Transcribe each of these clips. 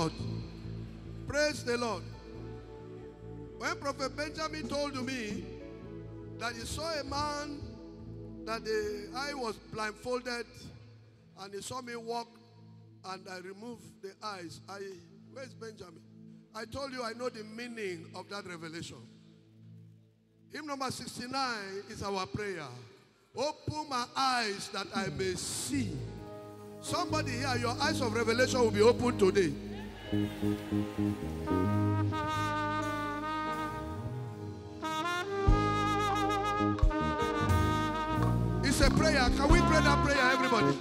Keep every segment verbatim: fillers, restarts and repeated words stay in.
Lord. Praise the Lord. When Prophet Benjamin told me that he saw a man that the eye was blindfolded and he saw me walk and I removed the eyes. I, where's Benjamin? I told you I know the meaning of that revelation. Hymn number sixty-nine is our prayer. Open my eyes that I may see. Somebody here, your eyes of revelation will be opened today. It's a prayer. Can we pray that prayer, everybody?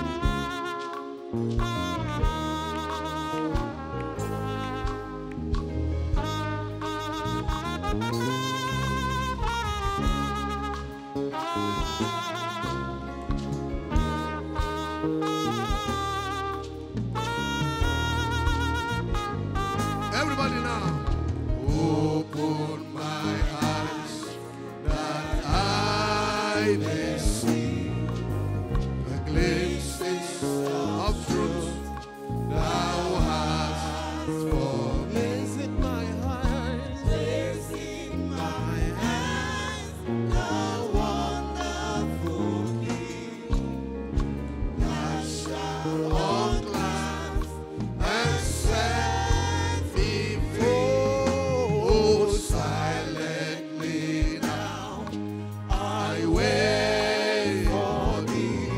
Everybody now. Open my eyes that I may see the glimpses of truth thou hast for me. Visit my eyes, visit my eyes, the wonderful King, thou shalt unclasp and set me free. Oh, silently now I wait for thee,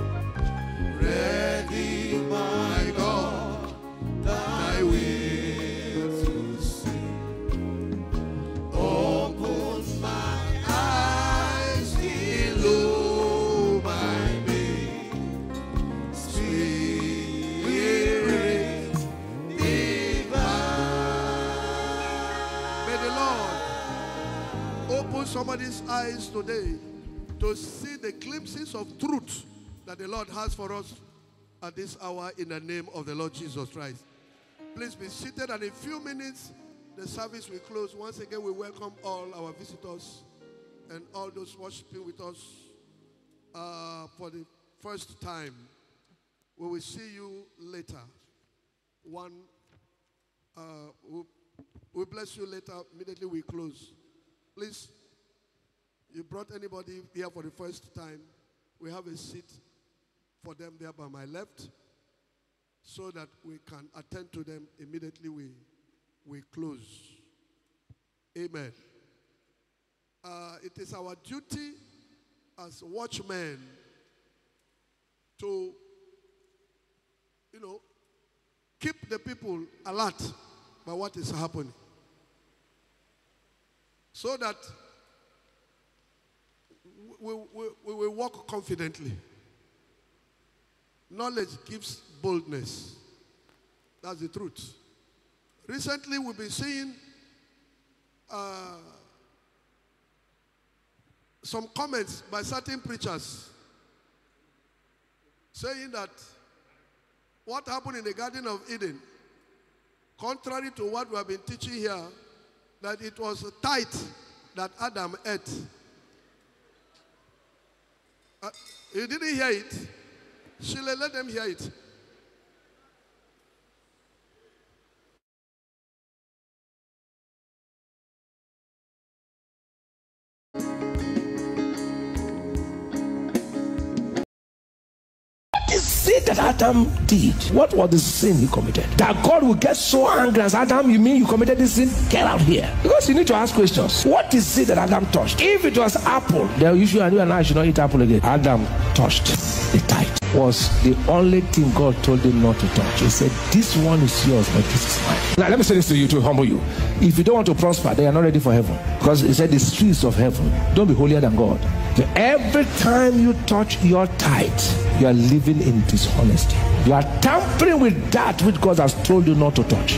ready, my God, thy will to see. Open my eyes, illumine me, Spirit divine. May the Lord open somebody's eyes today to see the glimpses of truth that the Lord has for us at this hour in the name of the Lord Jesus Christ. Please be seated, and in a few minutes the service will close. Once again, we welcome all our visitors and all those worshiping with us uh, for the first time. We will see you later. One, uh, we'll, we'll bless you later. Immediately we close. Please, you brought anybody here for the first time, we have a seat for them there by my left so that we can attend to them immediately we, we close. Amen. Uh, it is our duty as watchmen to, you know, keep the people alert by what is happening, so that we, we, we will walk confidently. Knowledge gives boldness. That's the truth. Recently, we've been seeing uh, some comments by certain preachers saying that what happened in the Garden of Eden, contrary to what we have been teaching here, that it was a tithe that Adam ate. Uh, you didn't hear it? Sheila, let them hear it. The sin that Adam did, what was the sin he committed? That God will get so angry as Adam, you mean you committed this sin? Get out here. Because you need to ask questions. What is it that Adam touched? If it was apple, then you should, you and I should not eat apple again. Adam touched the tithe. Was the only thing God told him not to touch. He said, this one is yours, but this is mine. Now let me say this to you to humble you. If you don't want to prosper, they are not ready for heaven. Because he said the streets of heaven, don't be holier than God. So every time you touch your tithe, you are living in dishonesty. You are tampering with that which God has told you not to touch.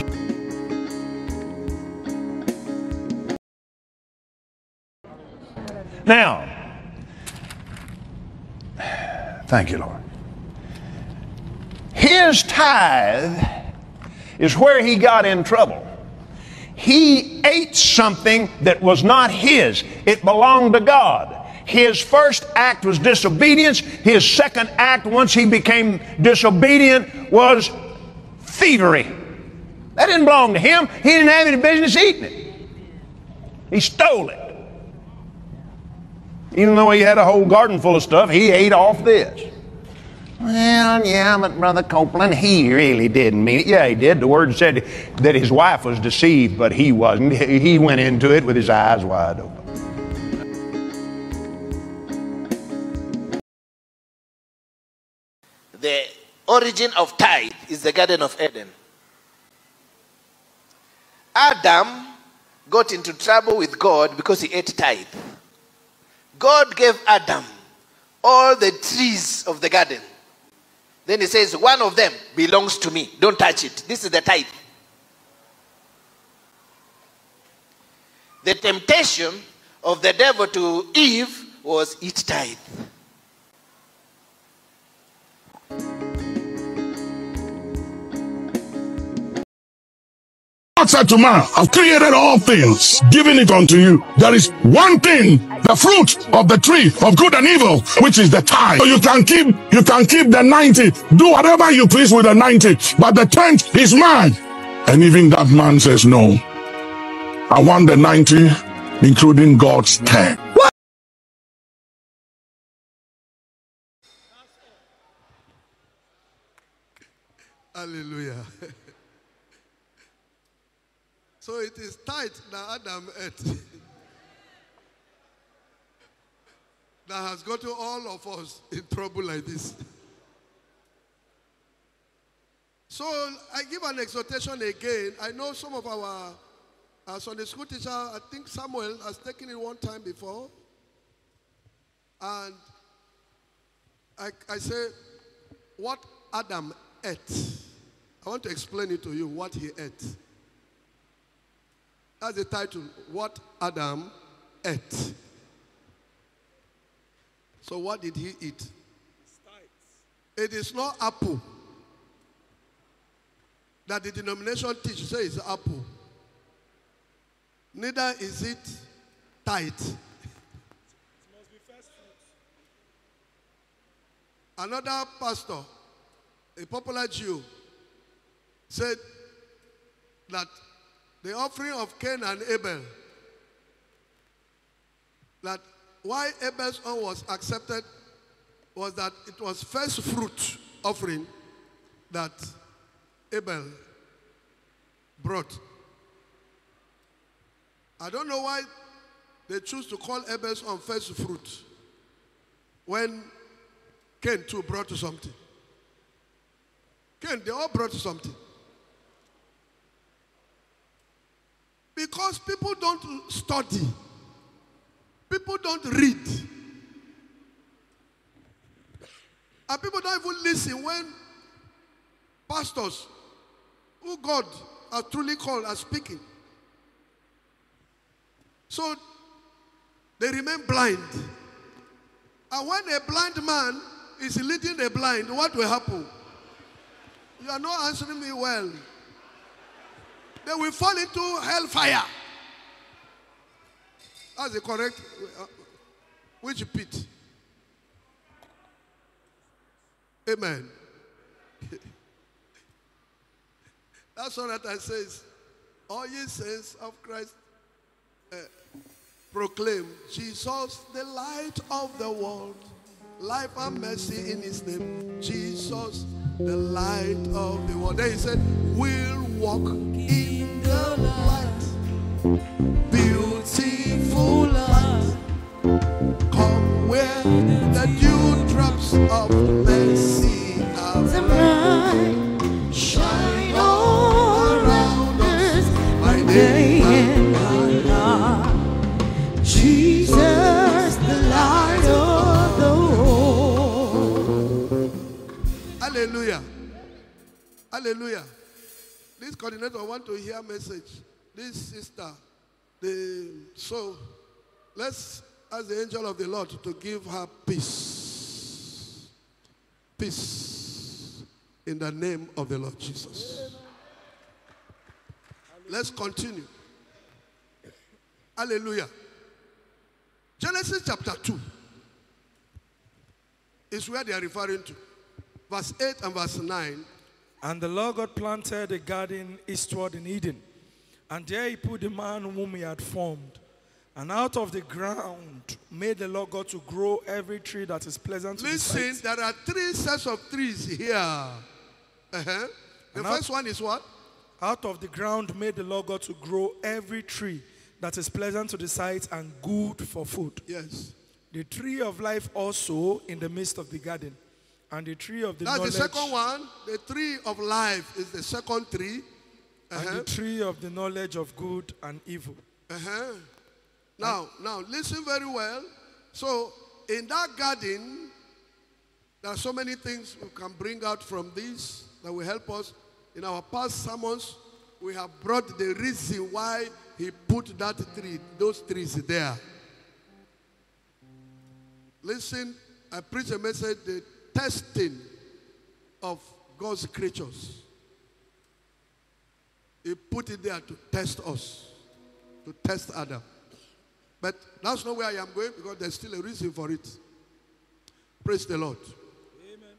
Now, thank you, Lord. His tithe is where he got in trouble. He ate something that was not his. It belonged to God. His first act was disobedience. His second act, once he became disobedient, was thievery. That didn't belong to him. He didn't have any business eating it. He stole it. Even though he had a whole garden full of stuff, he ate off this. Well, yeah, but Brother Copeland, he really didn't mean it. Yeah, he did. The Word said that his wife was deceived, but he wasn't. He went into it with his eyes wide open. The origin of tithe is the Garden of Eden. Adam got into trouble with God because he ate tithe. God gave Adam all the trees of the garden. Then he says, one of them belongs to me. Don't touch it. This is the tithe. The temptation of the devil to Eve was eat tithe. God said to man, I've created all things, giving it unto you. There is one thing, the fruit of the tree of good and evil, which is the tithe. So you can keep, you can keep the ninety, do whatever you please with the ninety, but the tenth is mine. And even that man says, no, I want the ninety, including God's ten. What? Hallelujah. So it is tight that Adam ate that has got to all of us in trouble like this. So I give an exhortation again. I know some of our uh, Sunday school teacher, I think Samuel has taken it one time before. And I, I say, what Adam ate. I want to explain it to you, what he ate. That's the title, What Adam Ate. So what did he eat? It is not apple that the denomination teaches, say it's apple. Neither is it tithe. It must be first fruits. Another pastor, a popular Jew, said that the offering of Cain and Abel, that why Abel's own was accepted was that it was first fruit offering that Abel brought. I don't know why they choose to call Abel's own first fruit when Cain too brought something. Cain, they all brought something. Because people don't study. People don't read. And people don't even listen when pastors, who God has truly called, are speaking. So they remain blind. And when a blind man is leading the blind, what will happen? You are not answering me well. They will fall into hellfire. That's the correct, uh, which pit? Amen. That's all that I say. All ye saints of Christ uh, proclaim Jesus, the light of the world, life and mercy in his name. Jesus, the light of the world. Then he said, we'll walk in the light, beautiful light. Come where the dewdrops of mercy are bright. Shine all around us by day and night. Jesus, the light of the world. Hallelujah. Hallelujah. This coordinator want to hear a message. This sister, the, so let's ask the angel of the Lord to give her peace. Peace in the name of the Lord Jesus. Let's continue. Hallelujah. Genesis chapter two is where they are referring to. Verse eight and verse nine And the Lord God planted a garden eastward in Eden. And there he put the man whom he had formed. And out of the ground made the Lord God to grow every tree that is pleasant to Listen, the sight. there are three sets of trees here. Uh-huh. The And first out- one is what? Out of the ground made the Lord God to grow every tree that is pleasant to the sight and good for food. Yes. The tree of life also in the midst of the garden. And the tree of the That's knowledge. the second one. The tree of life is the second tree. And Uh-huh. the tree of the knowledge of good and evil. Uh-huh. Now, now listen very well. So in that garden, there are so many things we can bring out from this that will help us. In our past sermons, we have brought the reason why he put that tree, those trees there. Listen, I preach a message, the testing of God's creatures. He put it there to test us, to test Adam. But that's not where I am going because there's still a reason for it. Praise the Lord. Amen.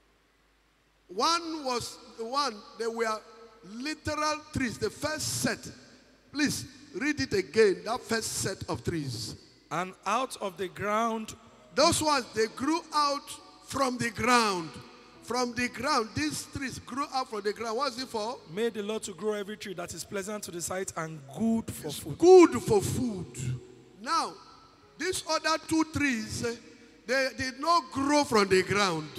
One was the one, they were literal trees, the first set. Please read it again, that first set of trees. And out of the ground, Those ones, they grew out from the ground. From the ground, these trees grew out from the ground. What's it for? made the Lord to grow every tree that is pleasant to the sight and good for food. Good for food. Now, these other two trees, eh, they did not grow from the ground.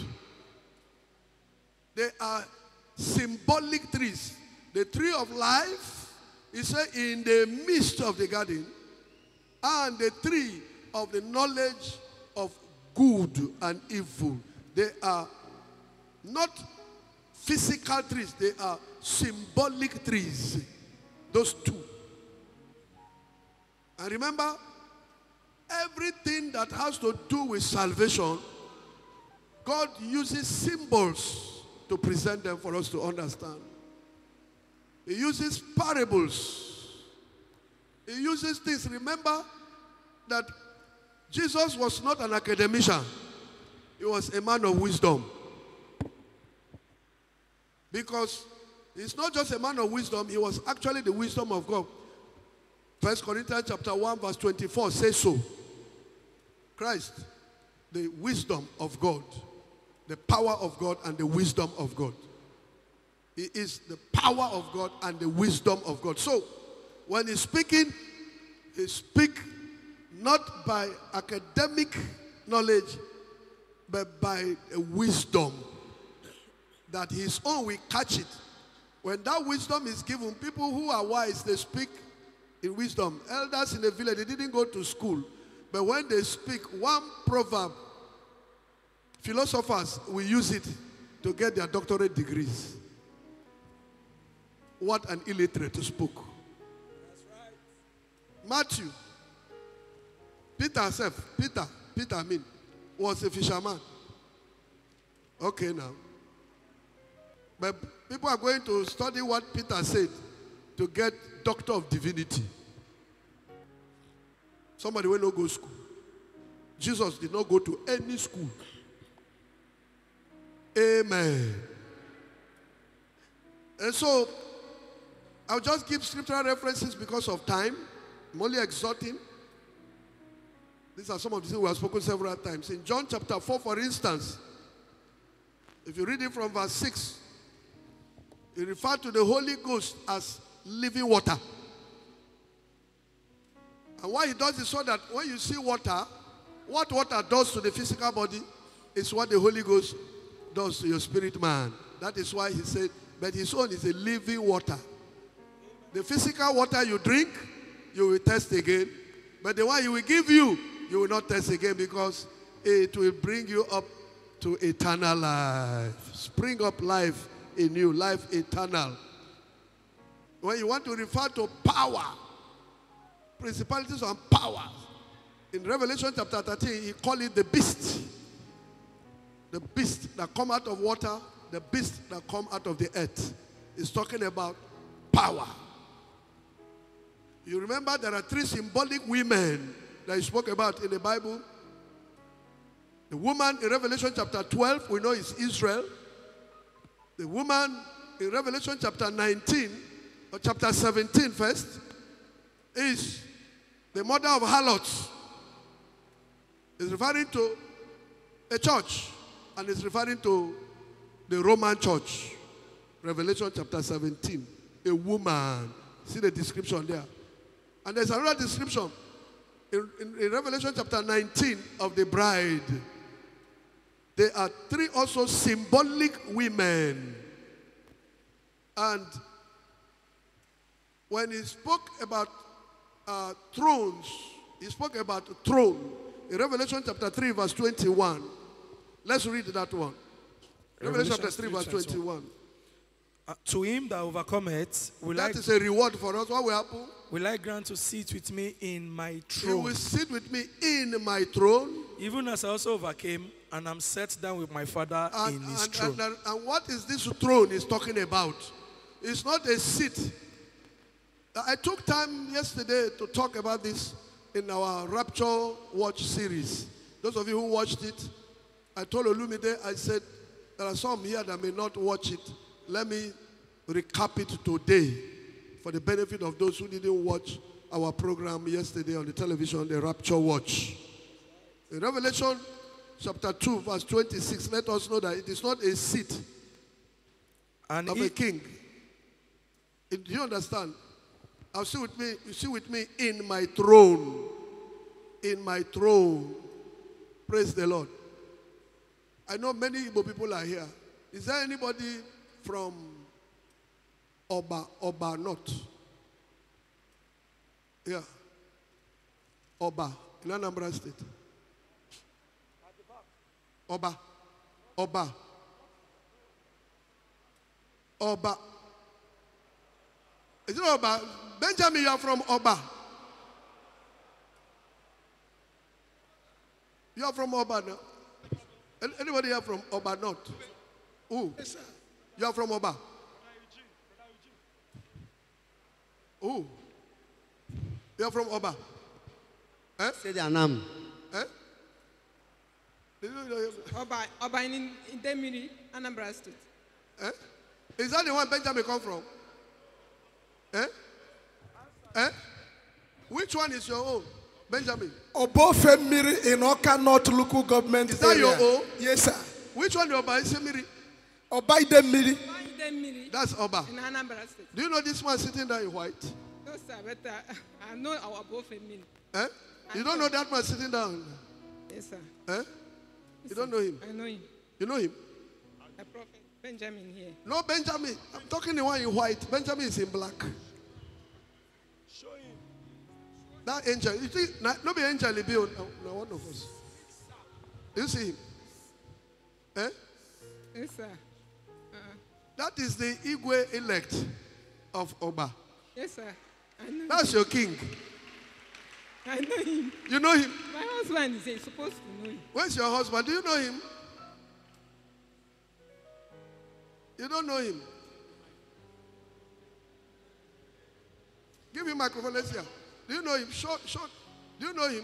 They are symbolic trees. The tree of life is eh, in the midst of the garden, and the tree of the knowledge of good and evil. They are not physical trees, they are symbolic trees. Those two. And remember, everything that has to do with salvation, God uses symbols to present them for us to understand. He uses parables. He uses things. Remember that Jesus was not an academician. He was a man of wisdom. Because he's not just a man of wisdom, he was actually the wisdom of God. First Corinthians chapter one verse twenty-four says so. Christ, the wisdom of God, the power of God and the wisdom of God. He is the power of God and the wisdom of God. So, when he's speaking, he speaks not by academic knowledge, but by a wisdom that his own will catch it. When that wisdom is given, people who are wise, they speak in wisdom. Elders in the village, they didn't go to school. But when they speak one proverb, philosophers will use it to get their doctorate degrees. What an illiterate spoke. That's right. Matthew, Peter himself, Peter, Peter I mean, was a fisherman. Okay now. But people are going to study what Peter said to get doctor of divinity. Somebody will not go to school. Jesus did not go to any school. Amen. And so, I'll just give scriptural references because of time. I'm only exhorting. These are some of the things we have spoken several times. In John chapter four, for instance, if you read it from verse six, he referred to the Holy Ghost as living water. And why he does is so that when you see water, what water does to the physical body is what the Holy Ghost does to your spirit man. That is why he said, but his own is a living water. The physical water you drink, you will test again. But the one he will give you, you will not test again because it will bring you up to eternal life. Spring up life in you, life eternal. When you want to refer to power, principalities and powers, in Revelation chapter thirteen, he called it the beast. The beast that come out of water, the beast that come out of the earth. He's talking about power. You remember there are three symbolic women that he spoke about in the Bible. The woman in Revelation chapter twelve, we know is Israel. The woman in Revelation chapter nineteen, or chapter seventeen first, is the mother of harlots. It's referring to a church, and it's referring to the Roman church. Revelation chapter seventeen, a woman. See the description there. And there's another description in, in, in Revelation chapter nineteen of the bride. There are three also symbolic women. And when he spoke about uh, thrones, he spoke about a throne. In Revelation chapter three, verse twenty-one. Let's read that one. Revelation, Revelation chapter three, verse twenty-one. Uh, to him that overcometh, will that I, is a reward for us. What will happen? Will I grant to sit with me in my throne? You will sit with me in my throne. Even as I also overcame, and am set down with my Father and, in his and, throne. And, and, and what is this throne he's talking about? It's not a seat. I took time yesterday to talk about this in our Rapture Watch series. Those of you who watched it, I told Olumide, I said, there are some here that may not watch it. Let me recap it today for the benefit of those who didn't watch our program yesterday on the television, the Rapture Watch. In Revelation chapter two, verse twenty-six, let us know that it is not a seat and of he, a king. Do you understand? I'll see with me, you see with me in my throne. In my throne. Praise the Lord. I know many Igbo people are here. Is there anybody from Oba, Oba not? Yeah. Oba, in Anambra State. Oba. Oba. Oba. Is it Oba? Benjamin, you are from Oba. You are from Oba now. Anybody here from Oba not? Who? Yes, sir. You are from Oba? Who? You are from Oba? Eh? Say their name. Eh? Oba, Oba in Idemili, Anambra State. Eh? Is that the one Benjamin come from? Eh? Eh? Which one is your own? Benjamin. Obofemiri in Oka North local government. Is that area. your own? Yes, sir. Which one is Oba Isemiri? Oba Idemili. That's Oba. In Anambra State. Do you know this man sitting there in white? No, sir, but uh, I know our Obofemiri. Eh? You don't know that man sitting down? Yes, sir. Eh? Yes, you don't know him? I know him. You know him? The prophet Benjamin here. No, Benjamin. I'm talking the one in white. Benjamin is in black. Show him. That angel. You see, no be angel, he be on, no, one of us. You see him? Eh? Yes, sir. Uh-uh. That is the Igwe elect of Oba. Yes, sir. I know That's him. your king. I know him. You know him? My husband is here. Supposed to know him. Where's your husband? Do you know him? You don't know him? Give him microphone. Let's hear. Do you know him? Short, short. Do you know him?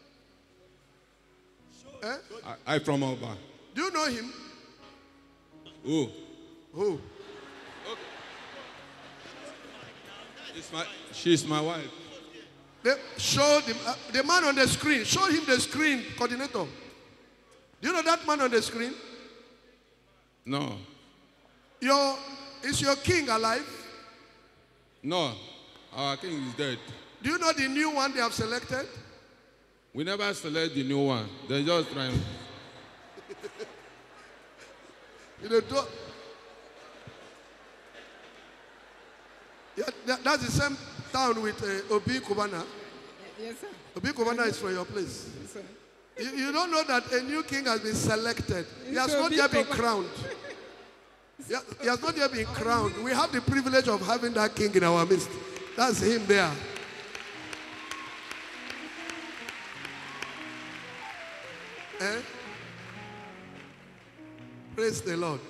Eh? I, I from Oba. Do you know him? Who? Who? Okay. It's my, she's my wife. They show the, uh, the man on the screen. Show him the screen, coordinator. Do you know that man on the screen? No. Your, is your king alive? No. Our king is dead. Do you know the new one they have selected? We never select the new one. They're just trying. You know, do, yeah, that, that's the same town with uh, Obi Kubana. Yes, sir. Obi Kubana is from your place. Yes, sir. You, you don't know that a new king has been selected. He has It's not Obi yet been Kubana. crowned. He ha- he has not yet been crowned. We have the privilege of having that king in our midst. That's him there. Eh? Praise the Lord.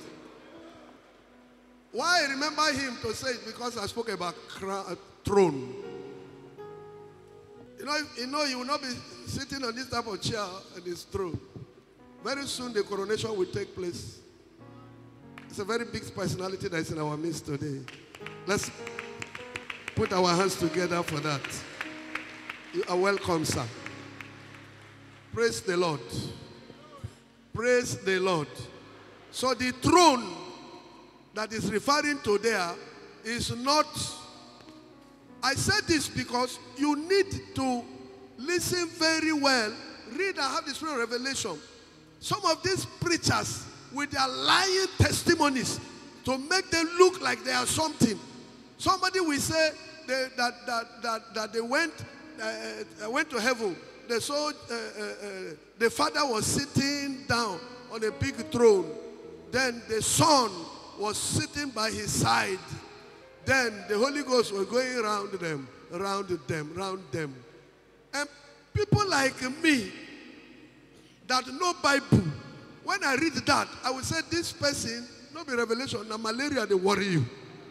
Why I remember him to say it? Because I spoke about crown, throne. You know, you know, you will not be sitting on this type of chair and his throne. Very soon the coronation will take place. It's a very big personality that is in our midst today. Let's put our hands together for that. You are welcome, sir. Praise the Lord. Praise the Lord. So the throne that is referring to there is not... I said this because you need to listen very well. Read and have the spirit of revelation. Some of these preachers with their lying testimonies to make them look like they are something. Somebody will say they, that, that, that, that they went, uh, went to heaven. They saw uh, uh, uh, the father was sitting down on a big throne. Then the son was sitting by his side. Then the Holy Ghost was going around them, around them, around them. And people like me that know Bible, when I read that, I will say this person, not be revelation, now malaria they worry you.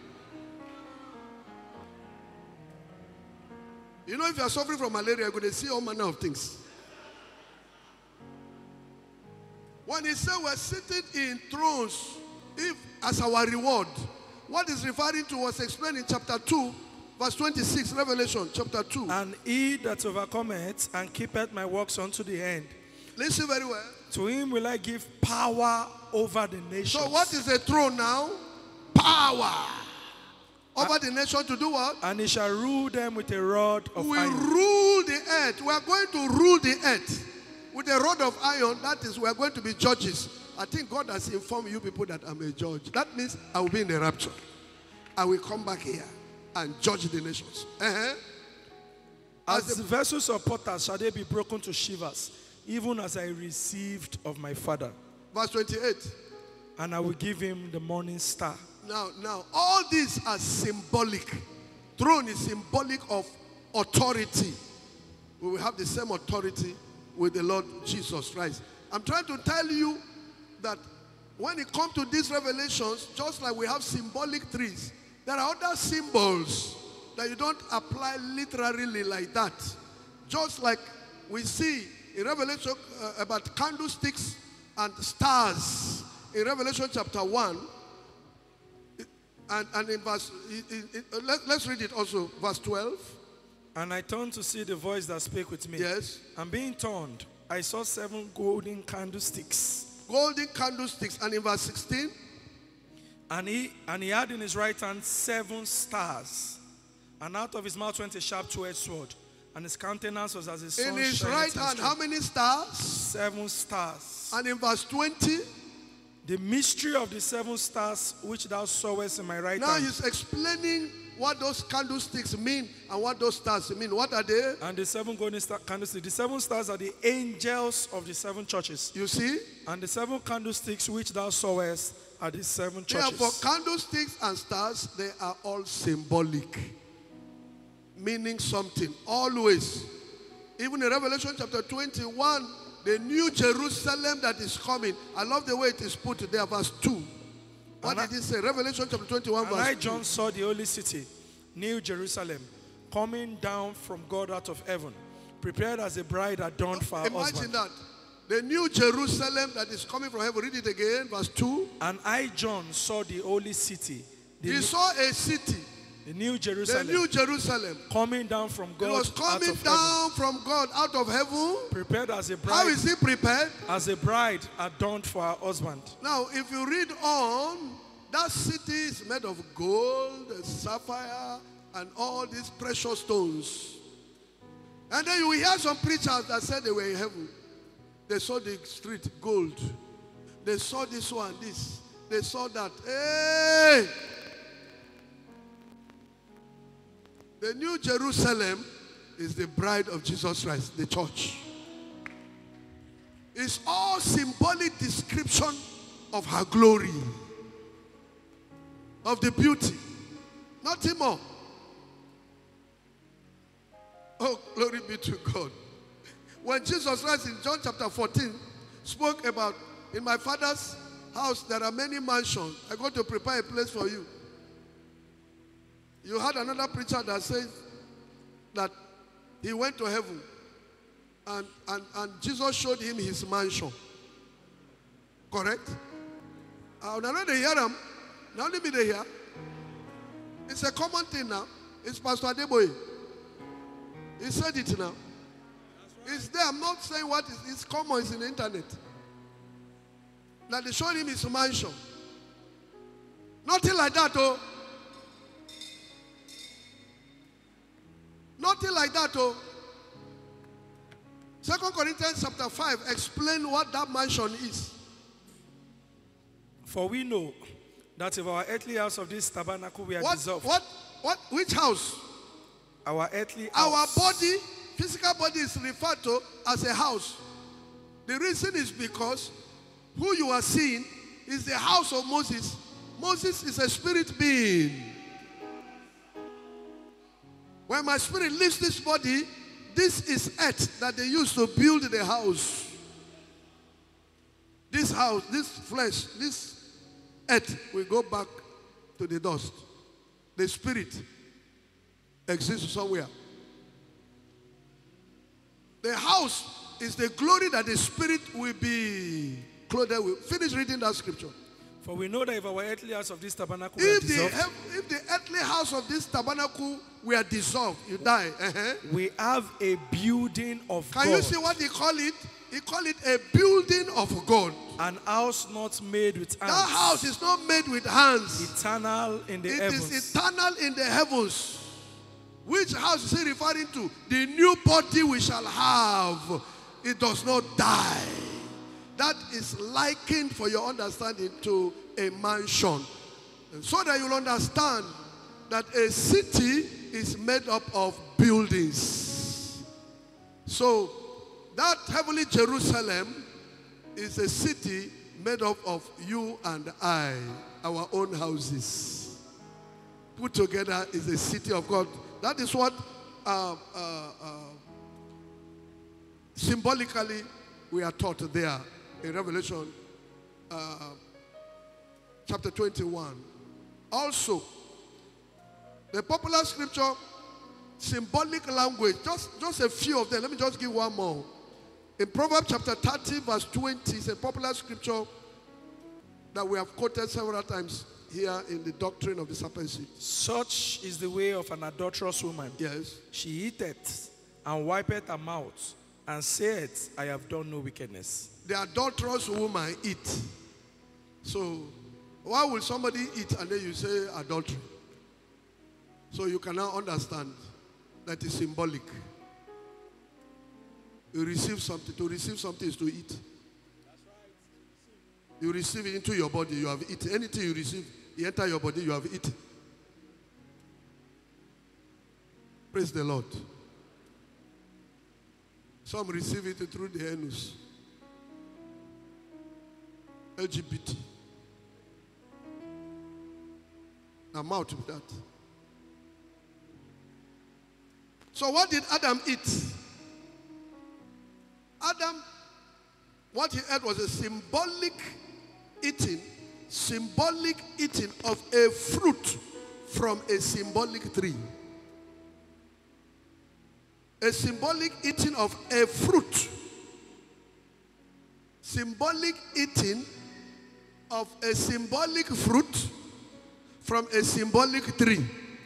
You know, if you are suffering from malaria, you're going to see all manner of things. When he said we're sitting in thrones, if as our reward, what is referring to was explained in chapter two, verse twenty-six, Revelation chapter two. And he that overcometh and keepeth my works unto the end. Listen very well. To him will I give power over the nations. So what is the throne now? Power. Over and, the nation to do what? And he shall rule them with a rod of we iron. We rule the earth. We are going to rule the earth with a rod of iron. That is, we are going to be judges. I think God has informed you people that I'm a judge. That means I will be in the rapture. I will come back here and judge the nations. Uh-huh. As, as the vessels of potters shall they be broken to shivers, even as I received of my Father. Verse twenty-eight. And I will give him the morning star. Now, now, all these are symbolic. Throne is symbolic of authority. We will have the same authority with the Lord Jesus Christ. I'm trying to tell you that when it comes to these revelations, just like we have symbolic trees, there are other symbols that you don't apply literally like that. Just like we see in Revelation uh, about candlesticks and stars in Revelation chapter one. And, and in verse, in, in, in, let, let's read it also, verse twelve. And I turned to see the voice that spake with me. Yes. And being turned, I saw seven golden candlesticks. Golden candlesticks. And in verse sixteen. And he, and he had in his right hand seven stars. And out of his mouth went a sharp two-edged sword. And his countenance was as a sun. In his right hand, how many stars? Seven stars. And in verse twenty. The mystery of the seven stars which thou sawest in my right now hand. Now he's explaining what those candlesticks mean and what those stars mean. What are they? And the seven golden star candlesticks. The seven stars are the angels of the seven churches. You see? And the seven candlesticks which thou sawest are the seven churches. Therefore, candlesticks and stars, they are all symbolic. Meaning something. Always. Even in Revelation chapter twenty-one, the new Jerusalem that is coming. I love the way it is put there, verse two. What and did he say? Revelation chapter twenty-one, and verse I, two. John, saw the holy city, New Jerusalem, coming down from God out of heaven, prepared as a bride adorned for her Imagine husband. that. The new Jerusalem that is coming from heaven. Read it again, verse two. And I, John, saw the holy city. The he new, saw a city. The new Jerusalem. The new Jerusalem. Coming down from God. It was coming out of down heaven, from God out of heaven. Prepared as a bride. How is he prepared? As a bride adorned for her husband. Now, if you read on, that city is made of gold, sapphire, and all these precious stones. And then you will hear some preachers that said they were in heaven. They saw the street gold. They saw this one, this. They saw that. Hey! The new Jerusalem is the bride of Jesus Christ, the church. It's all symbolic description of her glory, of the beauty. Nothing more. Oh, glory be to God. When Jesus Christ in John chapter fourteen spoke about, in my Father's house there are many mansions. I go to prepare a place for you. You had another preacher that says that he went to heaven and, and, and Jesus showed him his mansion. Correct? Uh, now they hear them. Now let me they hear. It's a common thing now. It's Pastor Adeboye. He said it now. It's there. I'm not saying what is it's common. It's in the internet. Now they showed him his mansion. Nothing like that, oh. Nothing like that, oh. Second Corinthians chapter five explain what that mansion is. For we know that if our earthly house of this tabernacle we are What, dissolved. what, what, which house? Our earthly Our house. body, physical body is referred to as a house. The reason is because who you are seeing is the house of Moses. Moses is a spirit being. When my spirit leaves this body, this is earth that they used to build the house. This house, this flesh, this earth will go back to the dust. The spirit exists somewhere. The house is the glory that the spirit will be clothed with. Finish reading that scripture. For we know that if our earthly house of this tabernacle we are If the, dissolved, hev- if the earthly house of this tabernacle were dissolved, you die. Uh-huh. we have a building of Can God. you see what he call it? He call it a building of God. An house not made with hands. That house is not made with hands. Eternal in the It heavens. is eternal in the heavens. Which house is he referring to? The new body we shall have. It does not die. That is likened, for your understanding, to a mansion. And so that you'll understand that a city is made up of buildings. So that heavenly Jerusalem is a city made up of you and I, our own houses. Put together is a city of God. That is what uh, uh, uh, symbolically we are taught there in Revelation uh, chapter twenty-one. Also, the popular scripture, symbolic language, just, just a few of them. Let me just give one more. In Proverbs chapter thirty, verse twenty, it's a popular scripture that we have quoted several times here in the doctrine of the serpent seed. Such is the way of an adulterous woman. Yes. She eateth and wipeth her mouth and saith, I have done no wickedness. The adulterous woman eat. So, why will somebody eat and then you say adultery? So you cannot understand that is symbolic. You receive something. To receive something is to eat. You receive it into your body, you have eaten. Anything you receive, you enter your body, you have eaten. Praise the Lord. Some receive it through the anus. L G B T. I'm out with that. So what did Adam eat? Adam, what he ate was a symbolic eating, symbolic eating of a fruit from a symbolic tree. A symbolic eating of a fruit. Symbolic eating of a symbolic fruit from a symbolic tree.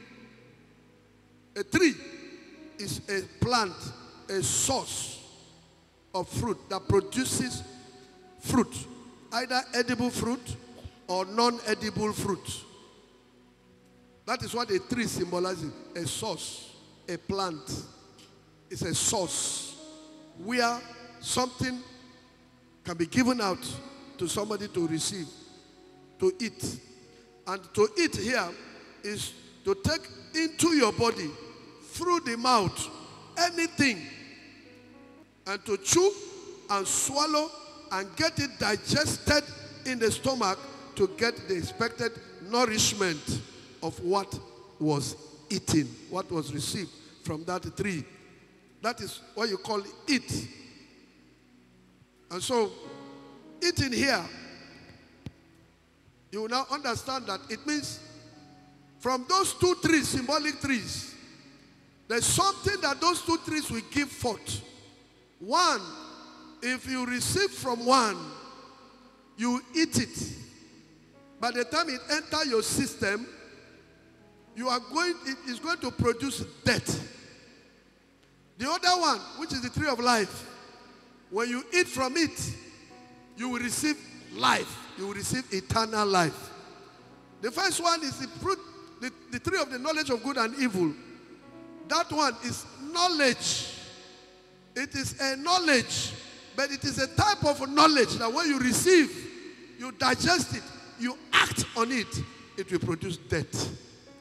A tree is a plant, a source of fruit that produces fruit, either edible fruit or non-edible fruit. That is what a tree symbolizes, a source, a plant. It's a source where something can be given out to somebody to receive, to eat. And to eat here is to take into your body, through the mouth, anything, and to chew and swallow and get it digested in the stomach to get the expected nourishment of what was eaten, what was received from that tree. That is what you call eat. And so, eating here, you will now understand that it means from those two trees, symbolic trees, there's something that those two trees will give forth. One, if you receive from one, you eat it. by the time it enters your system, you are going, it is going to produce death. The other one, which is the tree of life, when you eat from it, you will receive life. You will receive eternal life. The first one is the fruit, the, the tree of the knowledge of good and evil. That one is knowledge. It is a knowledge, but it is a type of knowledge that when you receive, you digest it, you act on it, it will produce death.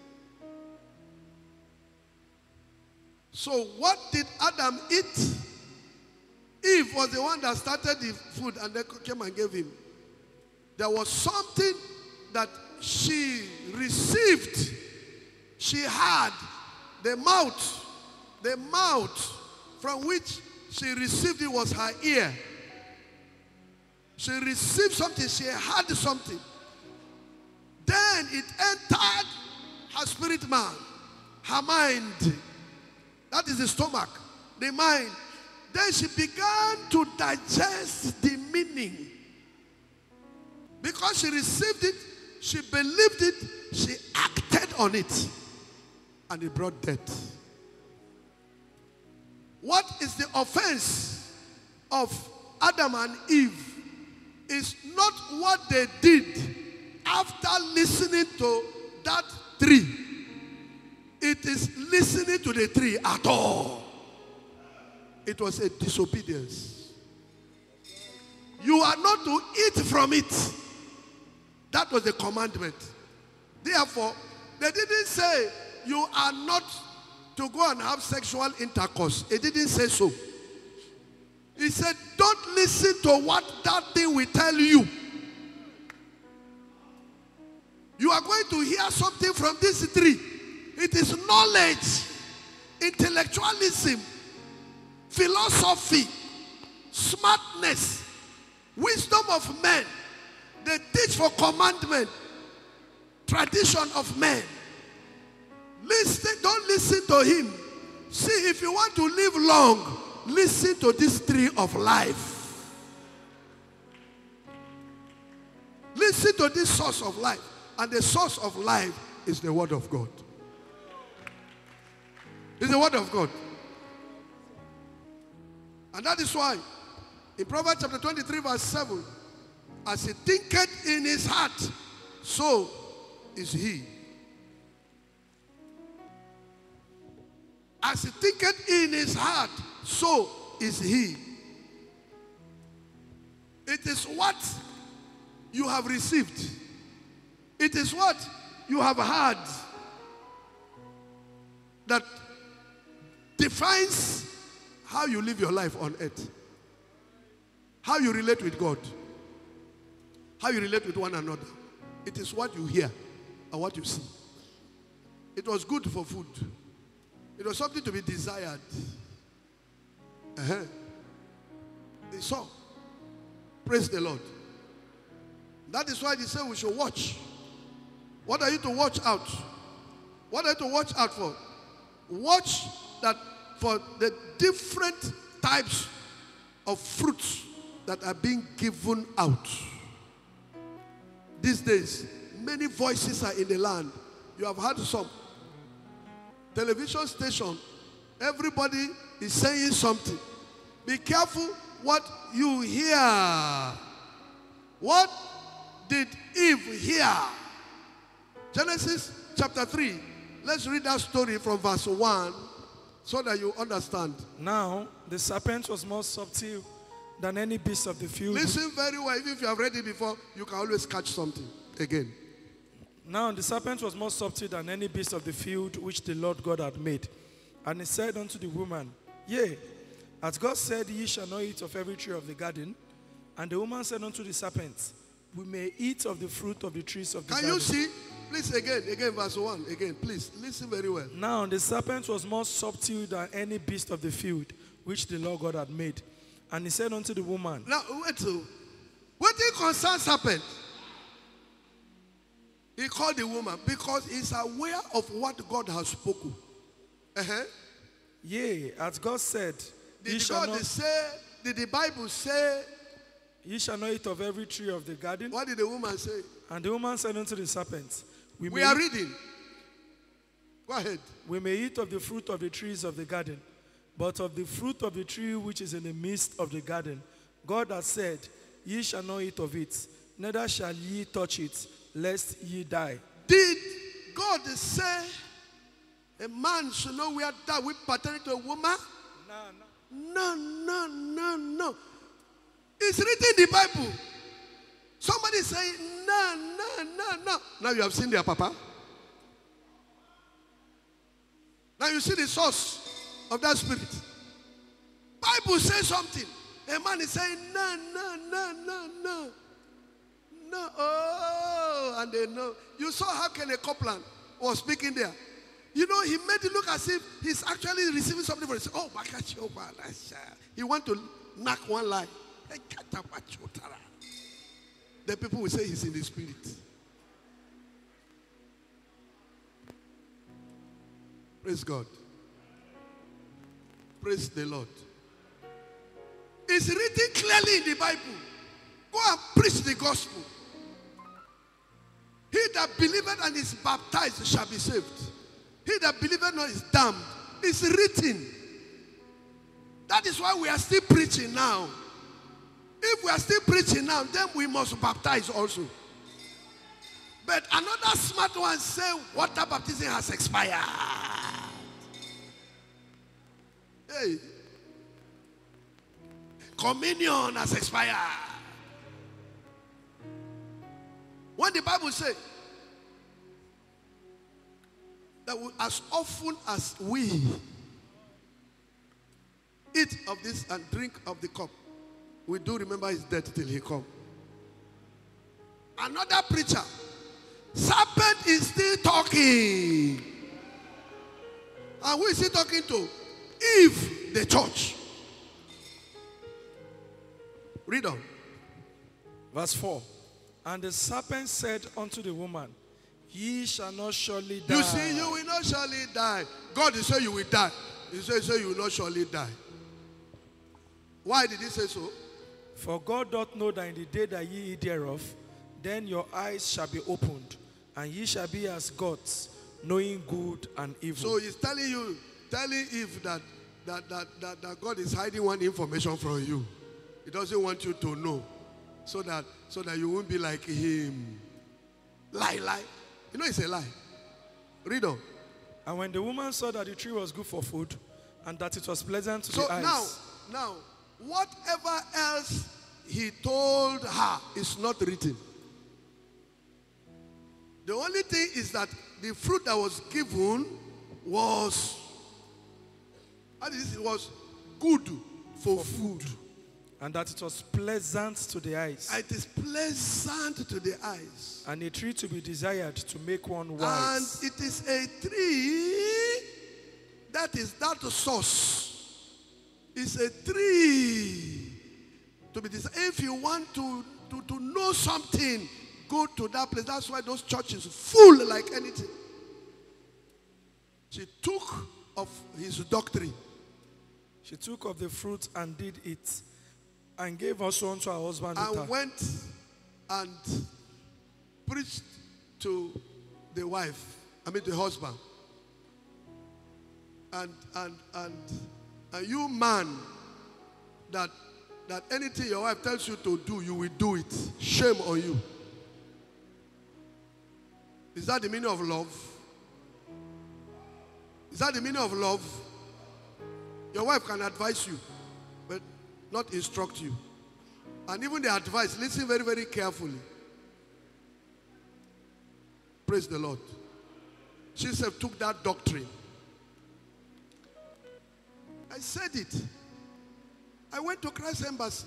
So what did Adam eat? Eve was the one that started the food and then came and gave him. There was something that she received. She had the mouth. The mouth from which she received it was her ear. She received something. She had something. Then it entered her spirit man, her mind. That is the stomach, the mind. Then she began to digest the meaning. Because she received it, she believed it, she acted on it. And it brought death. What is the offense of Adam and Eve is not what they did after listening to that tree. It is listening to the tree at all. It was a disobedience. You are not to eat from it. That was the commandment. Therefore, they didn't say you are not to go and have sexual intercourse. It didn't say so. He said, don't listen to what that thing will tell you. You are going to hear something from this tree. It is knowledge, intellectualism, philosophy, smartness, wisdom of men. They teach for commandment, tradition of men. Listen, don't listen to him. See, if you want to live long, listen to this tree of life. Listen to this source of life. And the source of life is the word of God. It's the word of God. And that is why in Proverbs chapter twenty-three verse seven, as he thinketh in his heart, so is he. As he thinketh in his heart, so is he. It is what you have received. It is what you have heard that defines how you live your life on earth. How you relate with God. How you relate with one another. It is what you hear and what you see. It was good for food. It was something to be desired. Uh-huh. They saw. Praise the Lord. That is why they say we should watch. What are you to watch out? What are you to watch out for? Watch that for the different types of fruits that are being given out. These days, many voices are in the land. You have heard some. Television station, everybody is saying something. Be careful what you hear. What did Eve hear? Genesis chapter three. Let's read that story from verse one so that you understand. Now, the serpent was more subtle than any beast of the field. Listen very well. Even if you have read it before, you can always catch something again. Now the serpent was more subtle than any beast of the field which the Lord God had made. And he said unto the woman, Yea, as God said, ye shall not eat of every tree of the garden. And the woman said unto the serpent, We may eat of the fruit of the trees of the Can garden. you see? Please again, again, verse one. Again, please, listen very well. Now the serpent was more subtle than any beast of the field which the Lord God had made. And he said unto the woman, Now, wait till. What it concerns serpent? He called the woman because he's aware of what God has spoken. Uh-huh. Yea, as God said, ye Did shall God not... say, did the Bible say Ye shall not eat of every tree of the garden. What did the woman say? And the woman said unto the serpent, We, We may are eat- reading. Go ahead. We may eat of the fruit of the trees of the garden, but of the fruit of the tree which is in the midst of the garden, God has said, Ye shall not eat of it, neither shall ye touch it, lest ye die. Did God say a man should not wear that which pertaining to a woman? No, no, no, no. It's written in the Bible. Somebody say, no, no, no, no. Now you have seen their papa. Now you see the source of that spirit. Bible says something. A man is saying, no, no, no, no, no. No, oh, and they know. You saw how Kenneth Copeland was speaking there. You know, he made it look as if he's actually receiving something for himself. Oh, he want to knock one line. The people will say he's in the spirit. Praise God. Praise the Lord. It's written clearly in the Bible. Go and preach the gospel. He that believeth and is baptized shall be saved. He that believeth not is damned. It's written. That is why we are still preaching now. If we are still preaching now, then we must baptize also. But another smart one say water baptism has expired. Hey. Communion has expired. When the Bible says that we, as often as we eat of this and drink of the cup, we do remember his death till he come. Another preacher, serpent is still talking. And who is he talking to? Eve, the church. Read on. Verse four. And the serpent said unto the woman, Ye shall not surely die. You see, you will not surely die. God is saying you will die. He says so you will not surely die. Why did he say so? For God doth know that in the day that ye eat thereof, then your eyes shall be opened, and ye shall be as gods, knowing good and evil. So he's telling you, telling Eve that that, that, that that God is hiding one information from you. He doesn't want you to know, so that so that you won't be like him. Lie, lie. You know it's a lie. Read on. And when the woman saw that the tree was good for food, and that it was pleasant to so the eyes. now, now, whatever else he told her is not written. The only thing is that the fruit that was given was, it was good for, for food. food. And that it was pleasant to the eyes. It is pleasant to the eyes. And a tree to be desired to make one wise. And it is a tree that is that source. It's a tree to be desired. If you want to, to, to know something, go to that place. That's why those churches are full like anything. She took of his doctrine. She took of the fruit and did eat, and gave also unto her husband. And went and preached to the wife, I mean the husband. And and and and you man, that that anything your wife tells you to do, you will do it. Shame on you. Is that the meaning of love? Is that the meaning of love? Your wife can advise you, but not instruct you. And even the advice, listen very, very carefully. Praise the Lord. She said, took that doctrine. I said it. I went to Christ Embassy.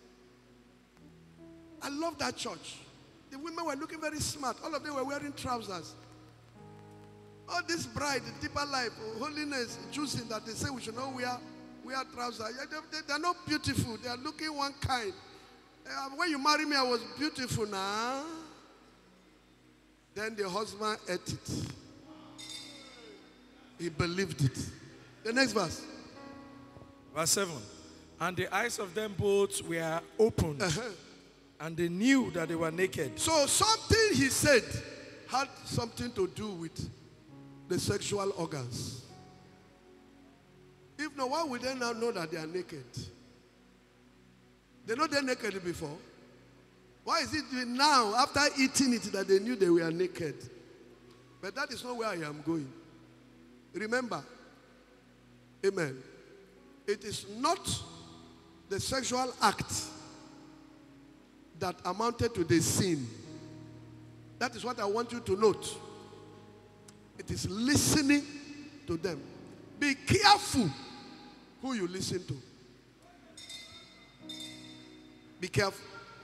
I love that church. The women were looking very smart. All of them were wearing trousers. All this bride, deeper life, holiness, choosing that they say we should not wear, wear trousers. They, they, they are not beautiful. They are looking one kind. Uh, when you married me, I was beautiful now. Then the husband ate it. He believed it. The next verse. Verse seven. And the eyes of them both were opened, Uh-huh. and they knew that they were naked. So something he said had something to do with the sexual organs. If not, why would they now know that they are naked? They know they're naked before. Why is it now, after eating it, that they knew they were naked? But that is not where I am going. Remember, amen, it is not the sexual act that amounted to the sin. That is what I want you to note. It is listening to them. Be careful who you listen to. Be careful.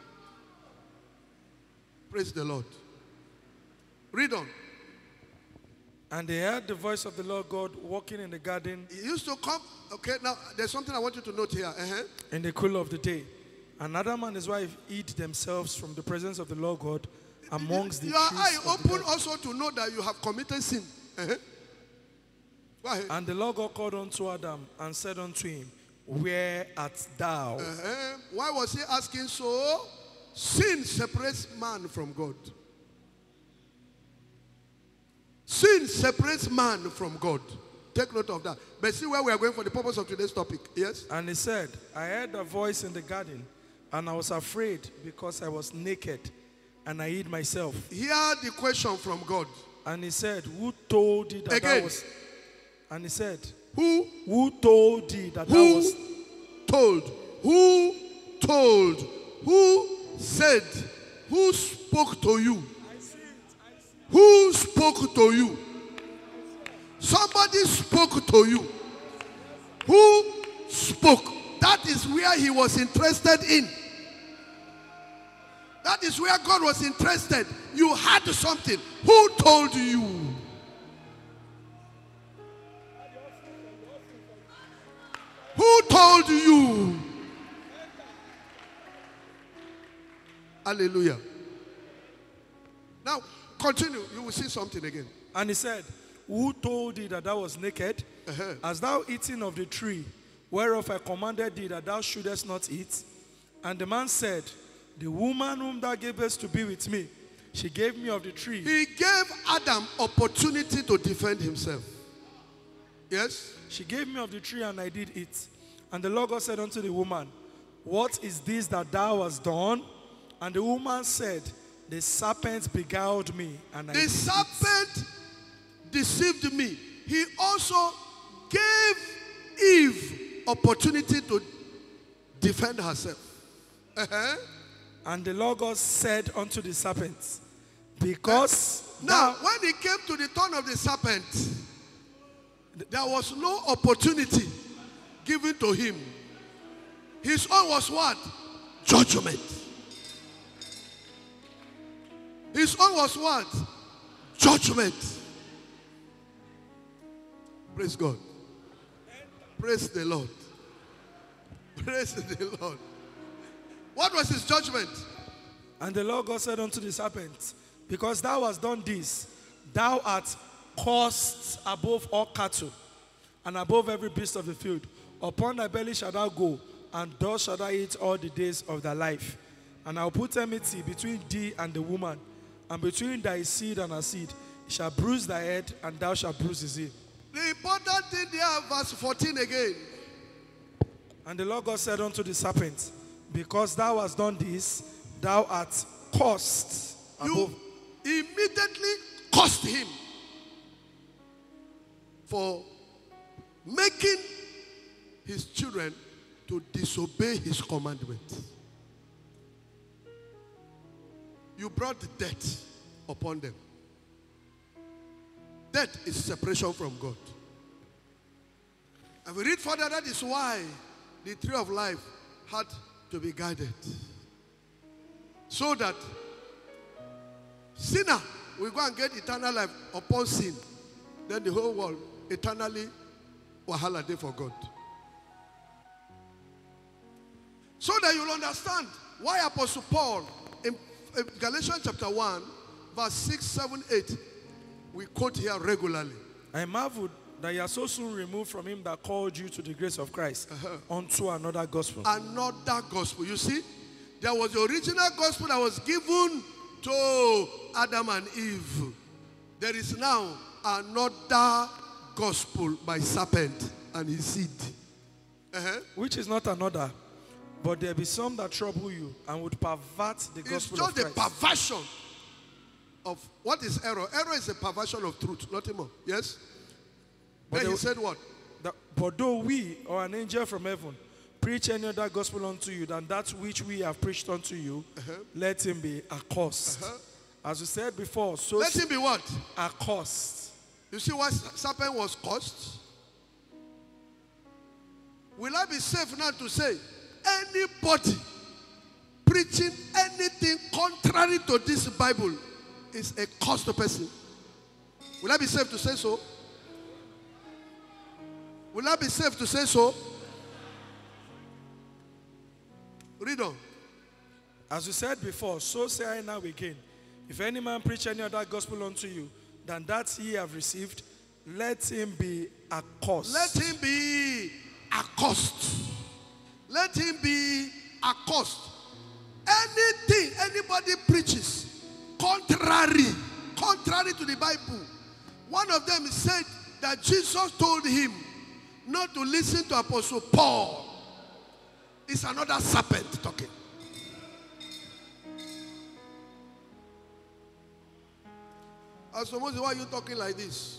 Praise the Lord. Read on. And they heard the voice of the Lord God walking in the garden. He used to come. Okay, now there's something I want you to note here. Uh-huh. In the cool of the day. And Adam and his wife hid themselves from the presence of the Lord God amongst the Your trees. eye of the open garden. also to know that you have committed sin. Uh-huh. Go ahead. And the Lord God called unto Adam and said unto him, Where art thou? Uh-huh. Why was he asking so? Sin separates man from God. Sin separates man from God. Take note of that. But see where we are going for the purpose of today's topic. Yes? And he said, I heard a voice in the garden, and I was afraid because I was naked, and I hid myself. Hear the question from God. And he said, Who told thee that Again. thou was? And he said, Who? Who told thee that thou Who was? told? Who told? Who said? Who spoke to you? Who spoke to you? Somebody spoke to you. Who spoke? That is where he was interested in. That is where God was interested. You had something. Who told you? Who told you? Hallelujah. Now, continue. You will see something again. And he said, Who told thee that thou was naked? Uh-huh. Hast thou eaten of the tree whereof I commanded thee that thou shouldest not eat? And the man said, The woman whom thou gavest to be with me, she gave me of the tree. He gave Adam opportunity to defend himself. Yes? She gave me of the tree, and I did eat. And the Lord God said unto the woman, What is this that thou hast done? And the woman said, The serpent beguiled me, and I The did serpent eat. deceived me. He also gave Eve opportunity to defend herself. Uh-huh. And the Lord God said unto the serpent, Because Now, thou, when it came to the turn of the serpent, there was no opportunity given to him. His own was what? Judgment. His own was what? Judgment. Praise God. Praise the Lord. Praise the Lord. What was his judgment? and the Lord God said unto the serpent, Because thou hast done this, thou art cursed above all cattle, and above every beast of the field. Upon thy belly shalt thou go, and dust shalt thou eat all the days of thy life. And I will put enmity between thee and the woman, and between thy seed and her seed. He shall bruise thy head, and thou shalt bruise his heel. The important thing there, verse fourteen again. And the Lord God said unto the serpent, Because thou hast done this, thou art cursed above. You immediately cursed him for making his children to disobey his commandment. You brought death upon them. Death is separation from God. And we read further, that is why the tree of life had to be guarded. So that sinner will go and get eternal life upon sin. Then the whole world eternally wahala day for God. So that you'll understand why Apostle Paul in, in Galatians chapter one, verse six, seven, eight, we quote here regularly. I marveled that you are so soon removed from him that called you to the grace of Christ Uh-huh. unto another gospel. Another gospel. You see, there was the original gospel that was given to Adam and Eve. There is now another gospel by serpent and his seed. Uh-huh. Which is not another, but there be some that trouble you and would pervert the It's gospel just of the Christ. perversion of what is error. Error is a perversion of truth, nothing more. Yes? But Then he they- said what? That, but though we or an angel from heaven preach any other gospel unto you than that which we have preached unto you, Uh-huh. let him be accursed. Uh-huh. As we said before, so Let him be what? accursed. You see what serpent was caused? Will I be safe now to say anybody preaching anything contrary to this Bible is a cursed person? Will I be safe to say so? Will I be safe to say so? Read on. As we said before, so say I now again. If any man preach any other gospel unto you than that ye have received, let him be accursed. Let him be accursed. Let him be accursed. Anything anybody preaches contrary, contrary to the Bible. One of them said that Jesus told him not to listen to Apostle Paul. It's another serpent talking. I suppose, why are you talking like this?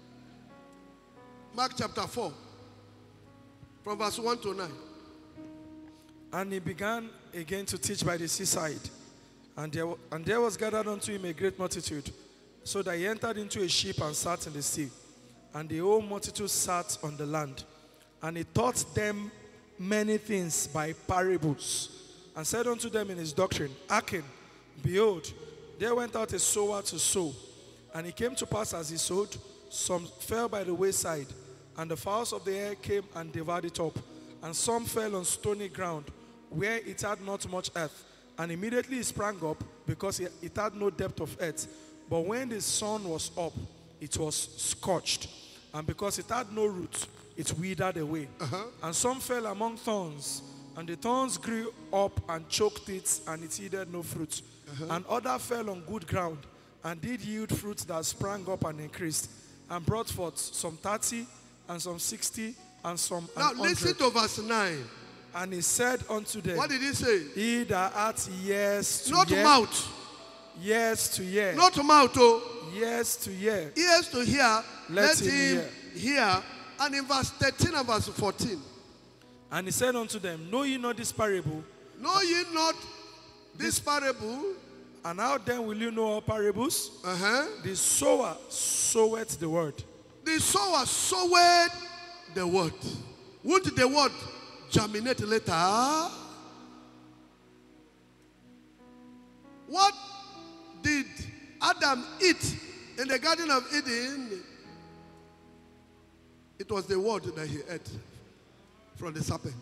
Mark chapter four, from verse one to nine. And he began again to teach by the seaside. And there, and there was gathered unto him a great multitude, so that he entered into a ship and sat in the sea. And the whole multitude sat on the land. And he taught them many things by parables, and said unto them in his doctrine, Hearken, behold, there went out a sower to sow. And it came to pass as he sowed, some fell by the wayside, and the fowls of the air came and devoured it up. And some fell on stony ground, where it had not much earth. And immediately it sprang up, because it it had no depth of earth. But when the sun was up, it was scorched. And because it had no root, it withered away. Uh-huh. And some fell among thorns, and the thorns grew up and choked it, and it yielded no fruit. Uh-huh. And other fell on good ground, and did yield fruit that sprang up and increased, and brought forth some thirty, and some sixty, and some Now an listen hundred. to verse nine. And he said unto them, What did he say? He that hath ears to Not hear, mouth. ears to hear, Not mouth, oh. ears to hear, Ears to hear. Let Let, him him hear. And in verse thirteen and verse fourteen. And he said unto them, Know ye not this parable? Know ye not this parable? And how then will you know all parables? Uh-huh. The sower soweth the word. The sower sowed the word. Would the word germinate later? What did Adam eat in the Garden of Eden? It was the word that he ate from the serpent.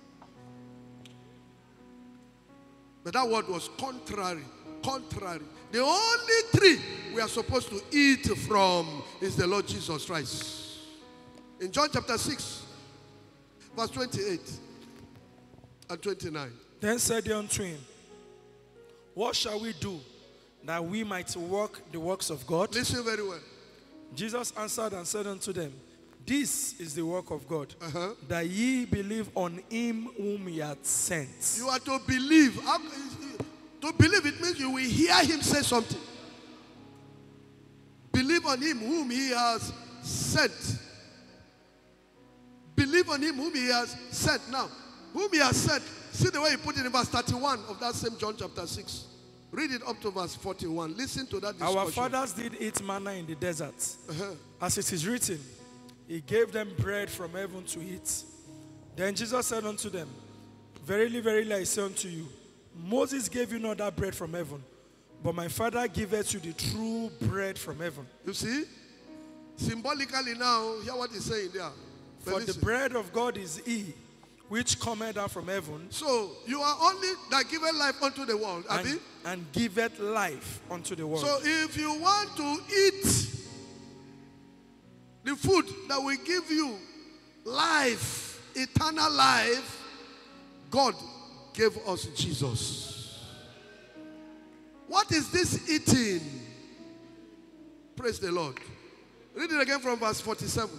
But that word was contrary. Contrary. The only tree we are supposed to eat from is the Lord Jesus Christ. In John chapter six, verse twenty-eight and twenty-nine. Then said he unto him, What shall we do that we might work the works of God? Listen very well. Jesus answered and said unto them, This is the work of God, Uh-huh. that ye believe on him whom he hath sent. You are to believe. How- To believe, it means you will hear him say something. Believe on him whom he has sent. Believe on him whom he has sent. Now, whom he has sent. See the way he put it in verse thirty-one of that same John chapter six. Read it up to verse forty-one. Listen to that discussion. Our fathers did eat manna in the desert. Uh-huh. As it is written, he gave them bread from heaven to eat. Then Jesus said unto them, Verily, verily, I say unto you, Moses gave you not that bread from heaven, but my Father giveth you the true bread from heaven. You see? Symbolically now, hear what he's saying there. But For the listen. bread of God is he, which cometh down from heaven, So, you are only that giveth life unto the world. Abi? and, and giveth life unto the world. So if you want to eat the The food that will give you life, eternal life, God gave us Jesus. What is this eating? Praise the Lord. Read it again from verse forty-seven.